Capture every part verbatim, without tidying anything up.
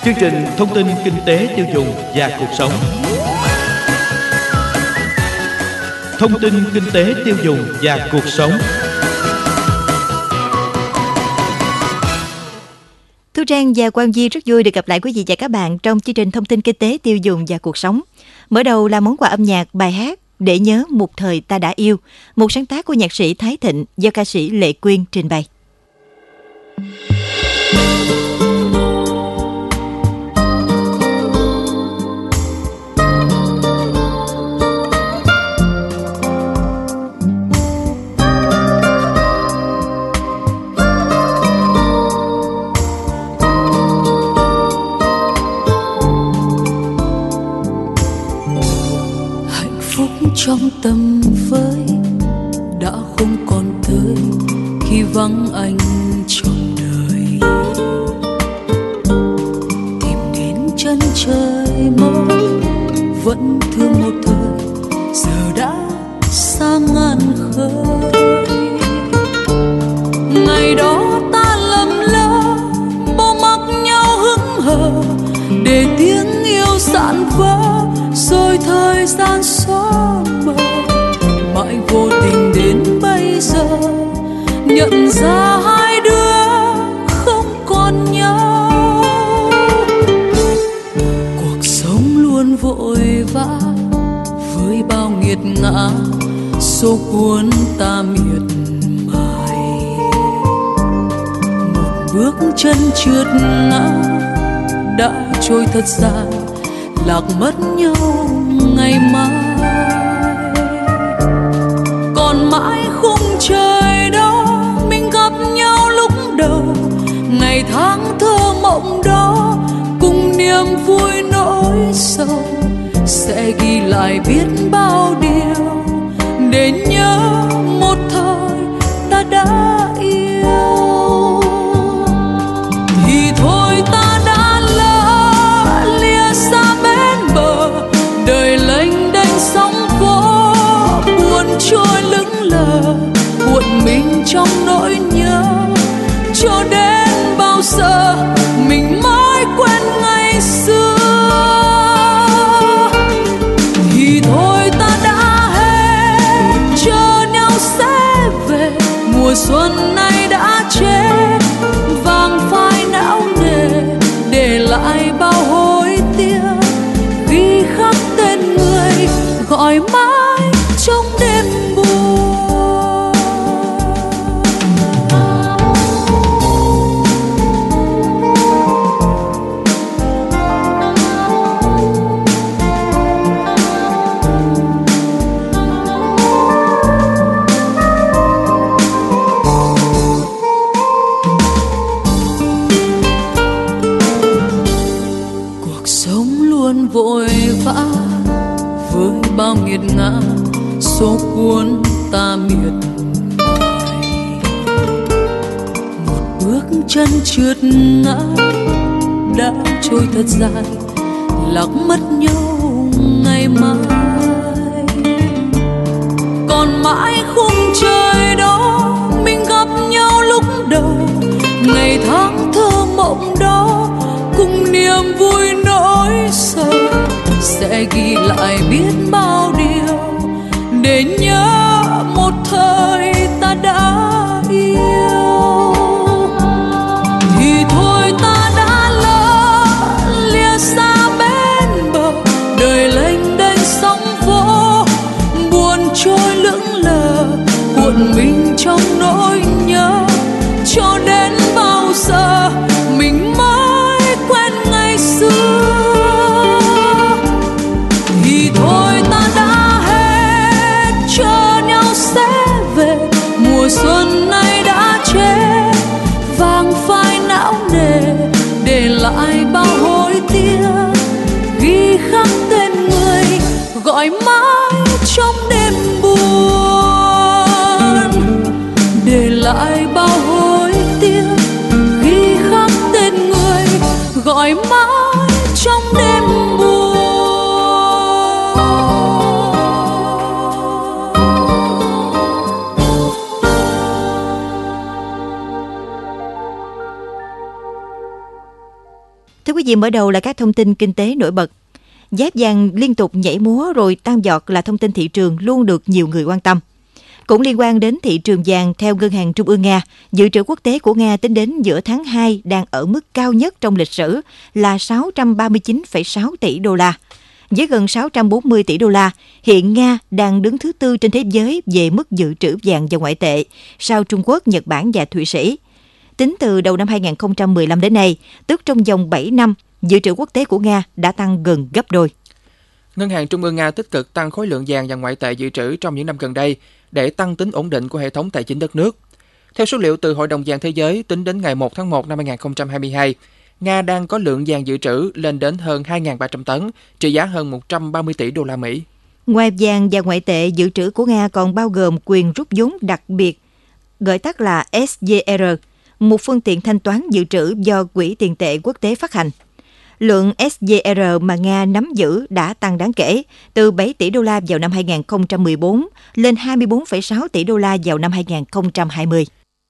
Chương trình thông tin kinh tế tiêu dùng và cuộc sống. Thông tin kinh tế tiêu dùng và cuộc sống. Thu Trang và Quang Di rất vui được gặp lại quý vị và các bạn trong chương trình thông tin kinh tế tiêu dùng và cuộc sống. Mở đầu là món quà âm nhạc bài hát Để nhớ một thời ta đã yêu, một sáng tác của nhạc sĩ Thái Thịnh do ca sĩ Lệ Quyên trình bày. Trong tầm với đã không còn tới khi vắng anh trọn đời, tìm đến chân trời mới vẫn thương một thời, giờ đã xa ngàn khơi. Ngày đó ta lầm lỡ bỏ mặc nhau hững hờ để tiếng yêu dạn vỡ, rồi thời gian xóa mờ, mãi vô tình đến bây giờ nhận ra hai đứa không còn nhau. Cuộc sống luôn vội vã với bao nghiệt ngã, số cuốn ta miệt mài. Một bước chân trượt ngã đã trôi thật dài, lạc mất nhau ngày mai. Còn mãi khung trời đó mình gặp nhau lúc đầu, ngày tháng thơ mộng đó cùng niềm vui nỗi sầu, sẽ ghi lại biết bao điều để nhớ một thời ta đã yêu. Thì thôi ta đã lỡ lìa xa bên bờ, đời lênh đênh sóng vỗ buồn trôi lững lờ, cuộn mình trong nỗi nhớ, cho đến bao giờ mình mới quên ngày xưa. Thì thôi ta đã hết chờ nhau sẽ về, mùa xuân này đã chết vàng phai não nề, để lại bao hối tiếc ghi khắc tên người gọi mãi trong đêm buồn. Cuộc sống luôn vội vã với bao nghiệt ngã, số cuốn ta miệt mài. Một bước chân trượt ngã đã trôi thật dài, lạc mất nhau ngày mai. Còn mãi khung trời đó mình gặp nhau lúc đầu, ngày tháng thơ mộng đó cùng niềm vui nỗi sầu, sẽ ghi lại biết bao điều để nhớ một thời ta đã yêu. Thì thôi ta đã lỡ lìa xa bên bờ, đời lênh đênh sóng vỗ buồn trôi lững lờ, cuộn mình trong nỗi nhớ, cho đến bao giờ mình mới quên ngày xưa. Thì thôi ta đã hết chờ nhau sẽ về, mùa xuân này đã chết vàng phai não nề, để lại bao hối tiếc ghi khắc tên người gọi mãi trong đêm buồn, để lại bao hối tiếc ghi khắc tên người gọi mãi trong đêm buồn. Thưa quý vị, mở đầu là các thông tin kinh tế nổi bật. Giá vàng liên tục nhảy múa rồi tăng giọt là thông tin thị trường luôn được nhiều người quan tâm. Cũng liên quan đến thị trường vàng, theo Ngân hàng Trung ương Nga, dự trữ quốc tế của Nga tính đến giữa tháng hai đang ở mức cao nhất trong lịch sử là sáu trăm ba mươi chín phẩy sáu tỷ đô la. Với gần sáu trăm bốn mươi tỷ đô la, hiện Nga đang đứng thứ tư trên thế giới về mức dự trữ vàng và ngoại tệ, sau Trung Quốc, Nhật Bản và Thụy Sĩ. Tính từ đầu năm hai không một lăm đến nay, tức trong vòng bảy năm, dự trữ quốc tế của Nga đã tăng gần gấp đôi. Ngân hàng Trung ương Nga tích cực tăng khối lượng vàng và ngoại tệ dự trữ trong những năm gần đây để tăng tính ổn định của hệ thống tài chính đất nước. Theo số liệu từ Hội đồng vàng Thế giới, tính đến ngày một tháng một năm hai không hai hai, Nga đang có lượng vàng dự trữ lên đến hơn hai nghìn ba trăm tấn, trị giá hơn một trăm ba mươi tỷ đô la Mỹ. Ngoài vàng và ngoại tệ, dự trữ của Nga còn bao gồm quyền rút vốn đặc biệt, gọi tắt là ét vê rờ, một phương tiện thanh toán dự trữ do Quỹ tiền tệ quốc tế phát hành. Lượng ét vê rờ mà Nga nắm giữ đã tăng đáng kể, từ bảy tỷ đô la vào năm hai không một bốn lên hai mươi bốn phẩy sáu tỷ đô la vào năm hai không hai không.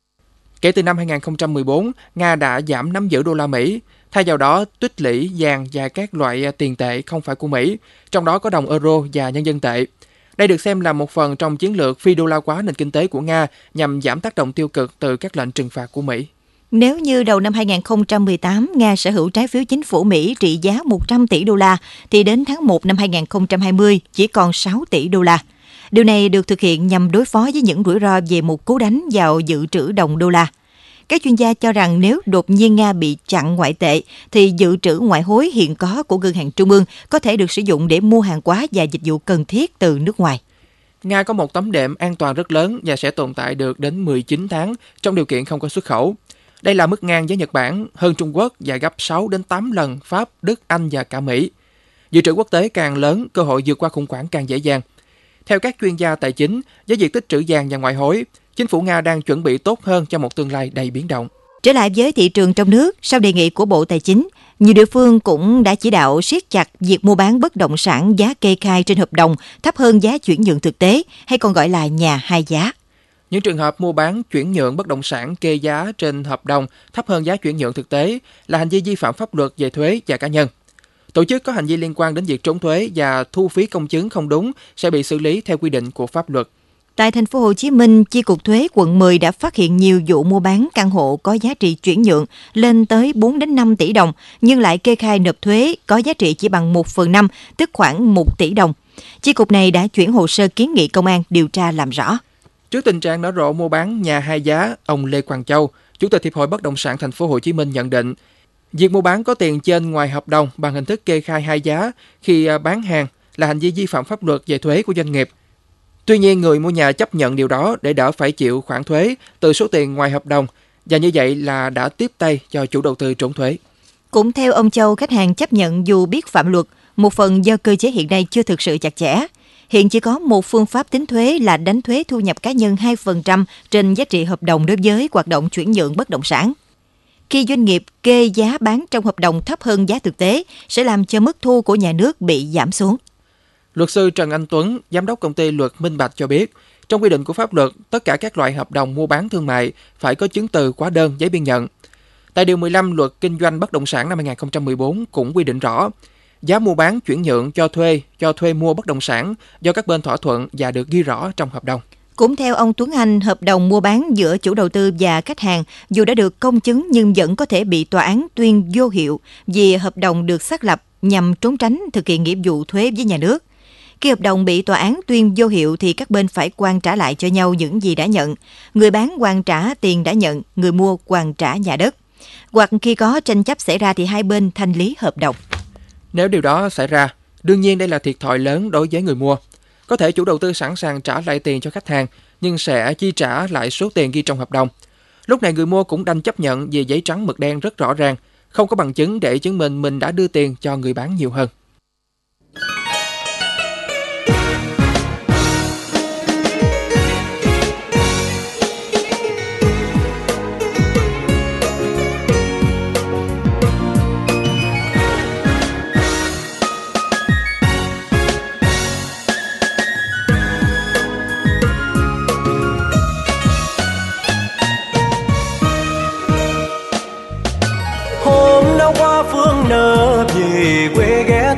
Kể từ năm hai không một bốn, Nga đã giảm nắm giữ đô la Mỹ, thay vào đó tích lũy vàng và các loại tiền tệ không phải của Mỹ, trong đó có đồng euro và nhân dân tệ. Đây được xem là một phần trong chiến lược phi đô la hóa nền kinh tế của Nga nhằm giảm tác động tiêu cực từ các lệnh trừng phạt của Mỹ. Nếu như đầu năm hai không một tám, Nga sở hữu trái phiếu chính phủ Mỹ trị giá một trăm tỷ đô la, thì đến tháng một năm hai không hai không chỉ còn sáu tỷ đô la. Điều này được thực hiện nhằm đối phó với những rủi ro về một cú đánh vào dự trữ đồng đô la. Các chuyên gia cho rằng nếu đột nhiên Nga bị chặn ngoại tệ, thì dự trữ ngoại hối hiện có của Ngân hàng Trung ương có thể được sử dụng để mua hàng hóa và dịch vụ cần thiết từ nước ngoài. Nga có một tấm đệm an toàn rất lớn và sẽ tồn tại được đến mười chín tháng trong điều kiện không có xuất khẩu. Đây là mức ngang với Nhật Bản, hơn Trung Quốc và gấp sáu đến tám lần Pháp, Đức, Anh và cả Mỹ. Dự trữ quốc tế càng lớn, cơ hội vượt qua khủng hoảng càng dễ dàng. Theo các chuyên gia tài chính, với việc tích trữ vàng và ngoại hối, chính phủ Nga đang chuẩn bị tốt hơn cho một tương lai đầy biến động. Trở lại với thị trường trong nước, sau đề nghị của Bộ Tài chính, nhiều địa phương cũng đã chỉ đạo siết chặt việc mua bán bất động sản giá kê khai trên hợp đồng thấp hơn giá chuyển nhượng thực tế, hay còn gọi là nhà hai giá. Những trường hợp mua bán chuyển nhượng bất động sản kê giá trên hợp đồng thấp hơn giá chuyển nhượng thực tế là hành vi vi phạm pháp luật về thuế và cá nhân. Tổ chức có hành vi liên quan đến việc trốn thuế và thu phí công chứng không đúng sẽ bị xử lý theo quy định của pháp luật. Tại thành phố Hồ Chí Minh, Chi cục Thuế quận mười đã phát hiện nhiều vụ mua bán căn hộ có giá trị chuyển nhượng lên tới bốn đến năm tỷ đồng, nhưng lại kê khai nộp thuế có giá trị chỉ bằng một phần năm, tức khoảng một tỷ đồng. Chi cục này đã chuyển hồ sơ kiến nghị công an điều tra làm rõ. Trước tình trạng nở rộ mua bán nhà hai giá, ông Lê Quang Châu, Chủ tịch Hiệp hội Bất động sản thành phố Hồ Chí Minh nhận định, việc mua bán có tiền trên ngoài hợp đồng bằng hình thức kê khai hai giá khi bán hàng là hành vi vi phạm pháp luật về thuế của doanh nghiệp. Tuy nhiên, người mua nhà chấp nhận điều đó để đỡ phải chịu khoản thuế từ số tiền ngoài hợp đồng, và như vậy là đã tiếp tay cho chủ đầu tư trốn thuế. Cũng theo ông Châu, khách hàng chấp nhận dù biết phạm luật, một phần do cơ chế hiện nay chưa thực sự chặt chẽ. Hiện chỉ có một phương pháp tính thuế là đánh thuế thu nhập cá nhân hai phần trăm trên giá trị hợp đồng đối với hoạt động chuyển nhượng bất động sản. Khi doanh nghiệp kê giá bán trong hợp đồng thấp hơn giá thực tế, sẽ làm cho mức thu của nhà nước bị giảm xuống. Luật sư Trần Anh Tuấn, giám đốc công ty Luật Minh Bạch cho biết, trong quy định của pháp luật, tất cả các loại hợp đồng mua bán thương mại phải có chứng từ, hóa đơn, giấy biên nhận. Tại điều mười lăm Luật Kinh doanh Bất động sản năm hai không một bốn cũng quy định rõ, giá mua bán, chuyển nhượng, cho thuê, cho thuê mua bất động sản do các bên thỏa thuận và được ghi rõ trong hợp đồng. Cũng theo ông Tuấn Anh, hợp đồng mua bán giữa chủ đầu tư và khách hàng dù đã được công chứng nhưng vẫn có thể bị tòa án tuyên vô hiệu vì hợp đồng được xác lập nhằm trốn tránh thực hiện nghĩa vụ thuế với nhà nước. Khi hợp đồng bị tòa án tuyên vô hiệu thì các bên phải hoàn trả lại cho nhau những gì đã nhận. Người bán hoàn trả tiền đã nhận, người mua hoàn trả nhà đất. Hoặc khi có tranh chấp xảy ra thì hai bên thanh lý hợp đồng. Nếu điều đó xảy ra, đương nhiên đây là thiệt thòi lớn đối với người mua. Có thể chủ đầu tư sẵn sàng trả lại tiền cho khách hàng, nhưng sẽ chi trả lại số tiền ghi trong hợp đồng. Lúc này người mua cũng đành chấp nhận vì giấy trắng mực đen rất rõ ràng, không có bằng chứng để chứng minh mình đã đưa tiền cho người bán nhiều hơn.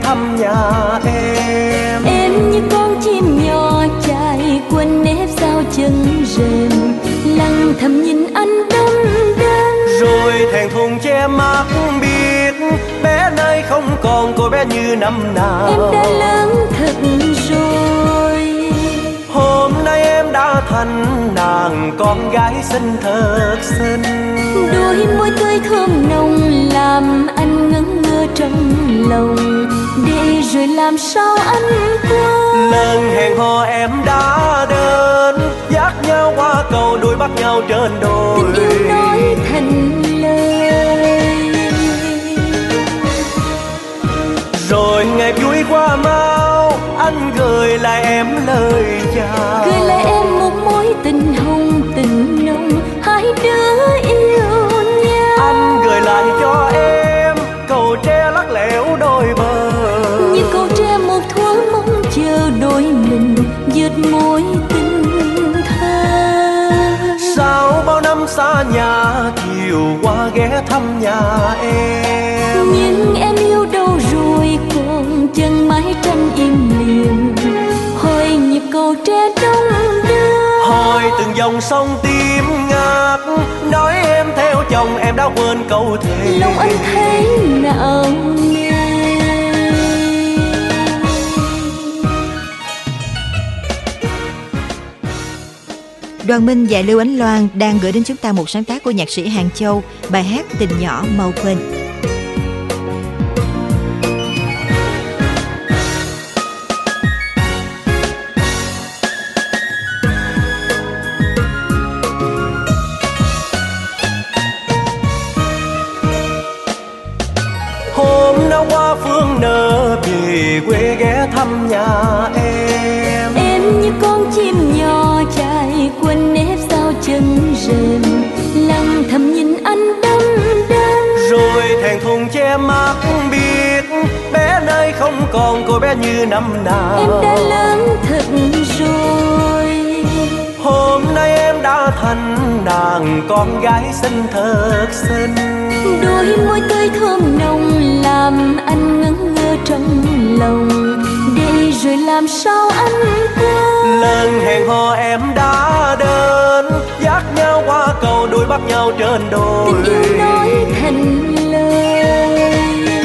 thăm nhà em. Em như con chim nhỏ chạy quanh nếp sao chân rềm, lặng thầm nhìn anh đắm đắm. Rồi thẹn thùng che mắt biết bé nay không còn cô bé như năm nào. Em đã lớn thật rồi. Hôm nay em đã thành nàng con gái xinh thật xinh. Đôi môi tươi thơm nồng làm anh ngẩn ngơ trong lòng. Để rồi làm sao anh quên lần hẹn hò em đã đến, dắt nhau qua cầu đôi bắt nhau trên đồi. tình yêu nói thành lời. Rồi ngày vui qua mau anh gửi lại em lời chào. Gửi lại em một mối tình hồng tình nồng, hai đứa yêu nhau. Anh gửi lại cho em cầu tre lắc lẻo đôi bờ, như cầu tre một thuở mong chờ đôi mình dệt mối tình thơ. Sau bao năm xa nhà chiều qua ghé thăm nhà em. Nhưng em yêu đâu rồi còn chân mái tranh im lìm, hỏi nhịp cầu tre đông đưa. Hỏi từng dòng sông tim ngát, nói em theo chồng em đã quên câu thề. Lòng anh thấy nặng nề. Đoàn Minh và Lưu Ánh Loan đang gửi đến chúng ta một sáng tác của nhạc sĩ Hàng Châu, bài hát Tình Nhỏ Mau Quên. Hôm nào qua phương nở về quê ghé thăm nhà em. Em như con chim nhỏ chạy quanh nếp sao chân rềm, lặng thầm nhìn anh đắm đắm. Rồi thẹn thùng che mắt biết bé nay không còn cô bé như năm nào. Em đã lớn thật rồi. Hôm nay em đã thành nàng con gái xinh thật xinh. Đôi môi tươi thơm nồng làm anh ngẩn ngơ trong lòng. Để rồi làm sao anh quên lần hẹn hò em đã đến, dắt nhau qua cầu đôi bắt nhau trên đồi. tình yêu nói thành lời.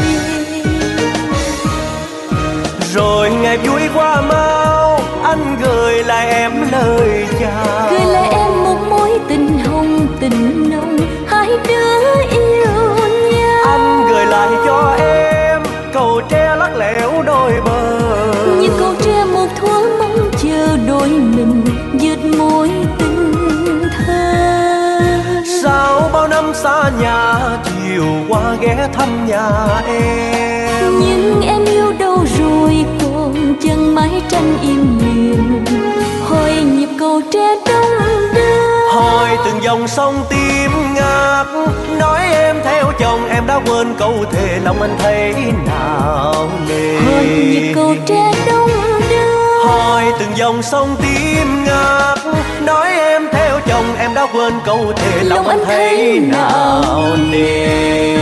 Rồi ngày vui qua mau anh gửi lại em lời chào. Gửi lại em một mối tình hồng tình nồng, hai đứa yêu nhau. Anh gửi lại cho em cầu tre lắc lẻo đôi bờ, như cầu tre một thuở mong chờ đôi mình dệt mối tình thơ. sau bao năm xa nhà chiều qua ghé thăm nhà em. Nhưng em yêu đâu rồi còn chân mái tranh im lìm, hỏi nhịp cầu tre đông đưa. Hỏi từng dòng sông tim ngát, nói em theo chồng em đã quên câu thề, lòng anh thấy nào nề. Hỏi nhịp cầu tre đông đưa. Hỏi từng dòng sông tim ngát, nói em theo chồng em đã quên câu thề, lòng anh thấy nào nề.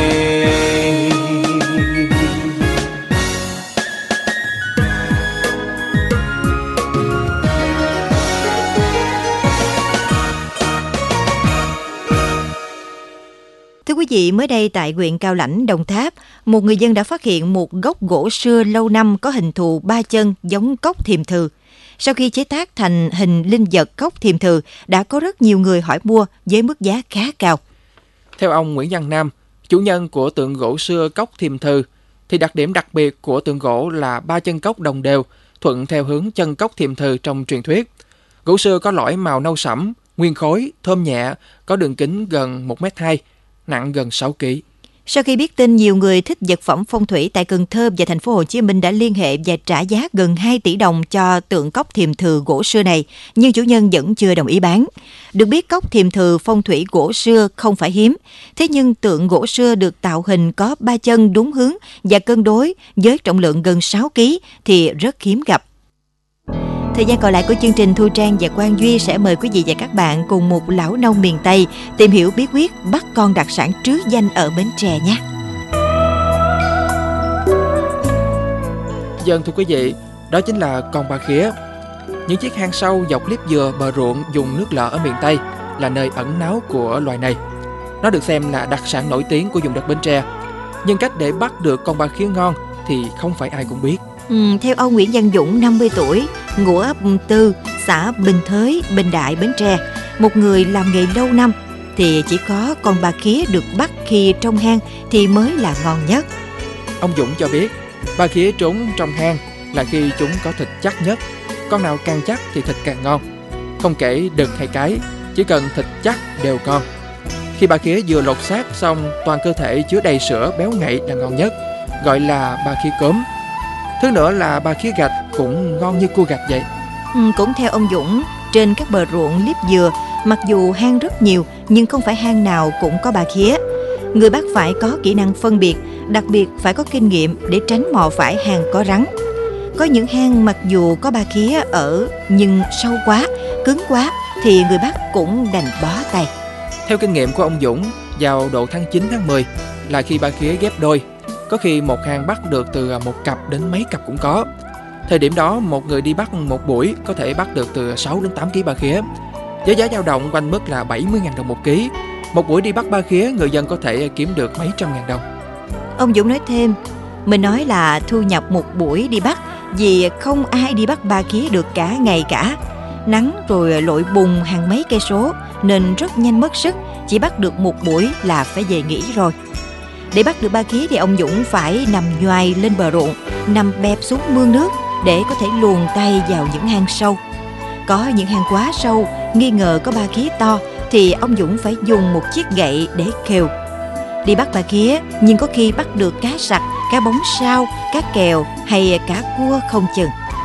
Thưa quý vị, mới đây tại huyện Cao Lãnh, Đồng Tháp, một người dân đã phát hiện một gốc gỗ sưa lâu năm có hình thù ba chân giống cốc thiềm thừ. Sau khi chế tác thành hình linh vật cốc thiềm thừ, đã có rất nhiều người hỏi mua với mức giá khá cao. Theo ông Nguyễn Văn Nam, chủ nhân của tượng gỗ sưa cốc thiềm thừ, thì đặc điểm đặc biệt của tượng gỗ là ba chân cốc đồng đều, thuận theo hướng chân cốc thiềm thừ trong truyền thuyết. Gỗ sưa có lõi màu nâu sẫm, nguyên khối, thơm nhẹ, có đường kính gần một mét hai, nặng gần sáu ki lô gam. Sau khi biết tin, nhiều người thích vật phẩm phong thủy tại Cần Thơ và thành phố Hồ Chí Minh đã liên hệ và trả giá gần hai tỷ đồng cho tượng cốc thiềm thừ gỗ sưa này, nhưng chủ nhân vẫn chưa đồng ý bán. Được biết, cốc thiềm thừ phong thủy gỗ sưa không phải hiếm, thế nhưng tượng gỗ sưa được tạo hình có ba chân đúng hướng và cân đối với trọng lượng gần sáu ki lô gam thì rất hiếm gặp. Thời gian còn lại của chương trình, Thu Trang và Quang Duy sẽ mời quý vị và các bạn cùng một lão nông miền Tây tìm hiểu bí quyết bắt con đặc sản trứ danh ở Bến Tre nhé. Dân thưa quý vị, đó chính là con ba khía. Những chiếc hang sâu dọc liếp dừa bờ ruộng dùng nước lợ ở miền Tây là nơi ẩn náu của loài này. Nó được xem là đặc sản nổi tiếng của vùng đất Bến Tre. Nhưng cách để bắt được con ba khía ngon thì không phải ai cũng biết. Ừ, theo ông Nguyễn Văn Dũng, năm mươi tuổi, ngụ ấp Tư, xã Bình Thới, Bình Đại, Bến Tre, một người làm nghề lâu năm, thì chỉ có con ba khía được bắt khi trong hang thì mới là ngon nhất. Ông Dũng cho biết, ba khía trốn trong hang là khi chúng có thịt chắc nhất. Con nào càng chắc thì thịt càng ngon. Không kể đực hay cái, chỉ cần thịt chắc đều ngon. Khi ba khía vừa lột xác xong, toàn cơ thể chứa đầy sữa béo ngậy là ngon nhất, gọi là ba khía cốm. Thứ nữa là ba khía gạch cũng ngon như cua gạch vậy. Ừ, cũng theo ông Dũng, trên các bờ ruộng liếp dừa, mặc dù hang rất nhiều nhưng không phải hang nào cũng có ba khía. Người bắt phải có kỹ năng phân biệt, đặc biệt phải có kinh nghiệm để tránh mò phải hang có rắn. Có những hang mặc dù có ba khía ở nhưng sâu quá, cứng quá thì người bắt cũng đành bó tay. Theo kinh nghiệm của ông Dũng, vào độ tháng chín tháng mười là khi ba khía ghép đôi. Có khi một hang bắt được từ một cặp đến mấy cặp cũng có. Thời điểm đó, một người đi bắt một buổi có thể bắt được từ sáu đến tám ký ba khía. Với giá dao động quanh mức là bảy mươi nghìn đồng một ký. Một buổi đi bắt ba khía, người dân có thể kiếm được mấy trăm ngàn đồng. Ông Dũng nói thêm, mình nói là thu nhập một buổi đi bắt vì không ai đi bắt ba khía được cả ngày cả. Nắng rồi lội bùn hàng mấy cây số nên rất nhanh mất sức, chỉ bắt được một buổi là phải về nghỉ rồi. Để bắt được ba khía thì ông Dũng phải nằm nhoài lên bờ ruộng, nằm bẹp xuống mương nước để có thể luồn tay vào những hang sâu. Có những hang quá sâu, nghi ngờ có ba khía to thì ông Dũng phải dùng một chiếc gậy để khều. Đi bắt ba khía nhưng có khi bắt được cá sặc, cá bóng sao, cá kèo hay cá cua không chừng.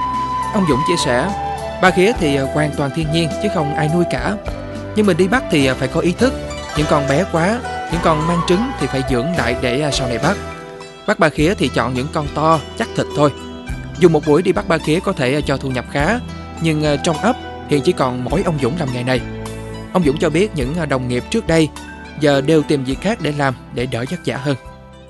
Ông Dũng chia sẻ, ba khía thì hoàn toàn thiên nhiên chứ không ai nuôi cả. Nhưng mình đi bắt thì phải có ý thức. Những con bé quá, những con mang trứng thì phải dưỡng lại để sau này bắt. Bắt ba khía thì chọn những con to, chắc thịt thôi. Dùng một buổi đi bắt ba khía có thể cho thu nhập khá, nhưng trong ấp hiện chỉ còn mỗi ông Dũng làm nghề này. Ông Dũng cho biết những đồng nghiệp trước đây giờ đều tìm việc khác để làm để đỡ vất vả hơn.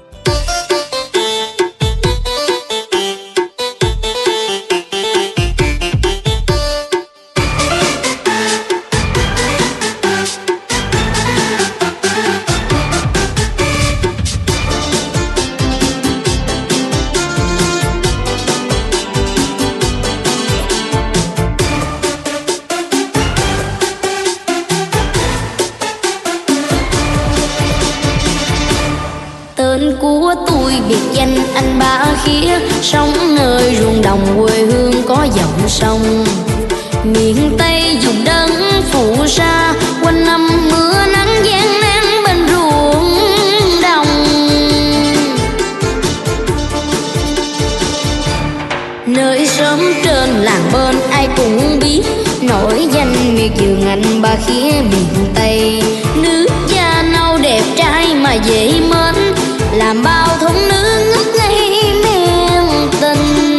Anh ba khía sống nơi ruộng đồng quê hương có dòng sông, miền Tây dùng đất phụ sa quanh năm mưa nắng gian nan bên ruộng đồng. Nơi xóm trên làng bên ai cũng biết nổi danh miệt vườn anh ba khía miền Tây. Nước da nâu đẹp trai mà dễ mến, làm bao thúng nước ngất ngây men tình.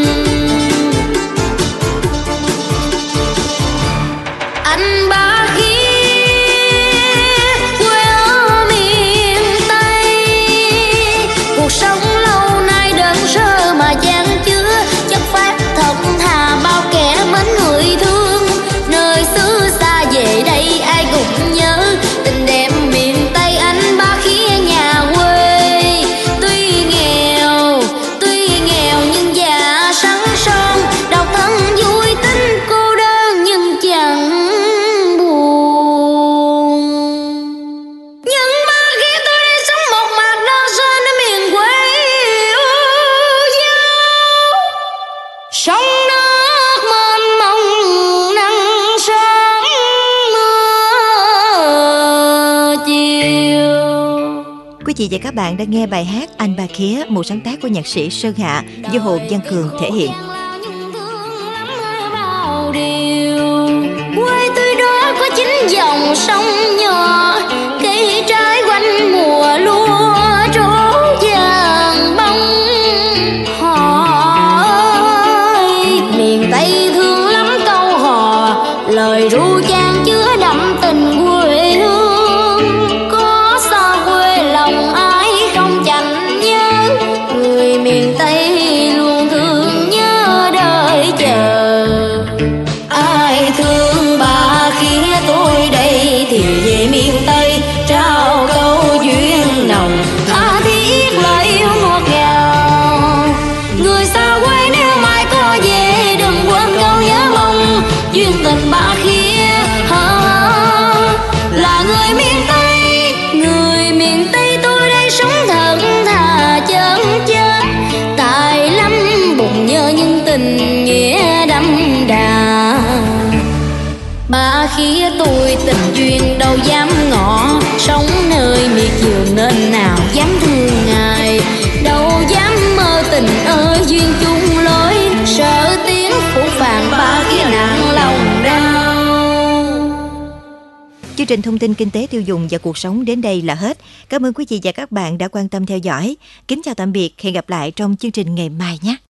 Anh ba khía quê ở miền Tây, cuộc sống lâu nay đơn sơ mà chan chứa chất phát thật thà bao kẻ mến người thương. Nơi xứ xa về đây ai cũng nhớ tình đẹp miền Tây anh ba khía nhà quê. Quý vị và các bạn đang nghe bài hát Anh Ba Khía, một sáng tác của nhạc sĩ Sơn Hạ do Hồ Văn Cường thể hiện. Quê tôi đó có chín dòng sông nhỏ, cây trái quanh mùa lúa trổ vàng bông. Hỏi miền Tây thương lắm câu hò, lời ru chan chứa đậm tình quê hương. Có xa quê lòng ai không chạnh nhớ, người miền Tây luôn thương đâu dám ngỏ, sống nơi miệt vườn nên nào dám thương ngài, đâu dám mơ tình ơi duyên chung lối, sợ tiếng phủ phàng ba kia nặng lòng đau. Chương trình thông tin kinh tế tiêu dùng và cuộc sống đến đây là hết. Cảm ơn quý vị và các bạn đã quan tâm theo dõi. Kính chào tạm biệt, hẹn gặp lại trong chương trình ngày mai nhé.